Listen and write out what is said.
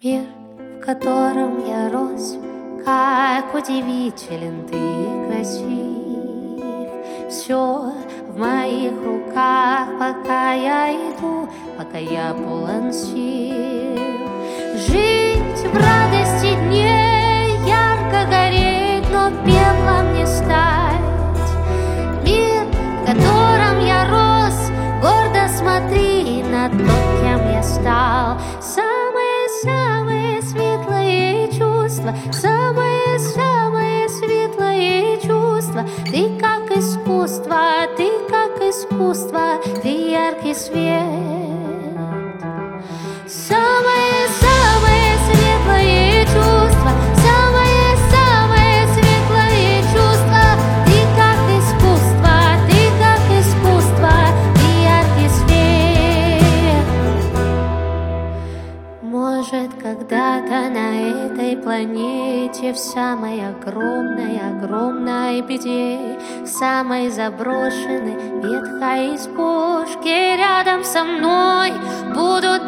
Мир, в котором я рос, как удивителен ты и красив. Все в моих руках, пока я иду, пока я полон сил. Жить в радости дней, ярко гореть, но пеплом не стать. Мир, в котором я рос, гордо смотри на то, кем я стал. Самые светлые чувства, самые светлые чувства. Ты как искусство, ты как искусство, ты яркий свет. Самые светлые чувства, самые светлые чувства. Ты как искусство, ты яркий свет. Может, когда-то на этой планете, в самой огромной беде, в самой заброшенной ветхой избушке рядом со мной будут